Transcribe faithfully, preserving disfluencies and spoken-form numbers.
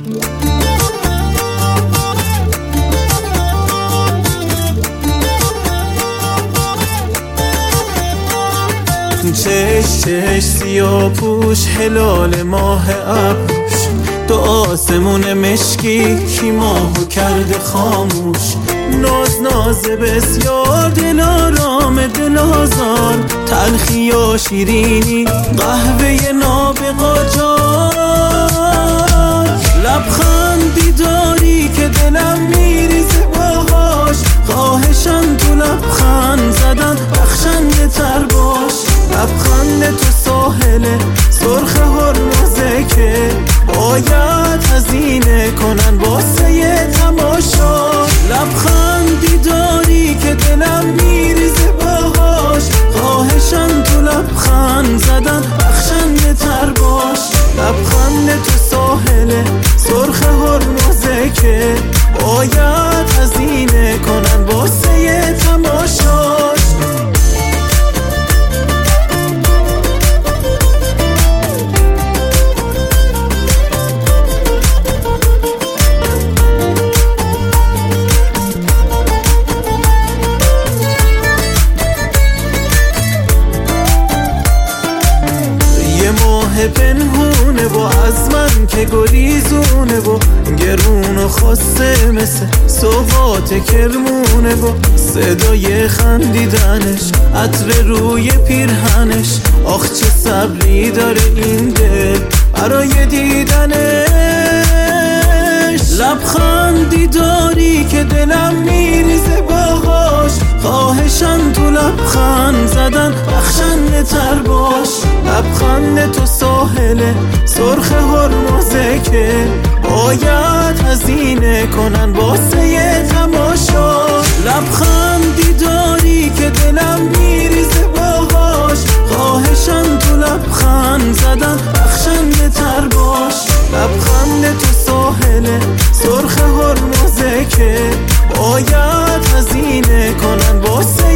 چش چش سیاه پوش هلال ماه ابروش تو آسمون مشکی کی ماهو کرده خاموش ناز ناز بسیار دل آرام دل آزار تلخی یا شیرینی قهوه نابغا جان لبخندی داری که دلم میریزه باهاش خواهشم تو لبخند زدن بخشنده تر باش لبخند تو ساحله سرخ هرمزه که باید هزینه کنن واسه تماشا لبخندی داری که دلم میریزه باهاش خواهشم تو لبخند زدن بخشنده تر باش لبخند تو ساحله سرخ هرمزه که باید هزینه کنن واسه تماشاش پنهونه و از من که گریزونه و گرون و خواسته مثل سوغات کرمونه و صدای خندیدنش عطر روی پیرهنش آخ چه صبری داره این دل برای دیدنش لبخندی داری که دلم میریزه باهاش خواهشم تو لبخند زدن بخشنده تر باش لبخند تو ساحله سرخ هرمزه که باید هزینه کنن واسه تماشا لبخندی داری که دلم میریزه باهاش خواهشم تو لبخند زدن بخشنده تر باش لبخند تو ساحله سرخ هرمزه که باید هزینه کنن واسه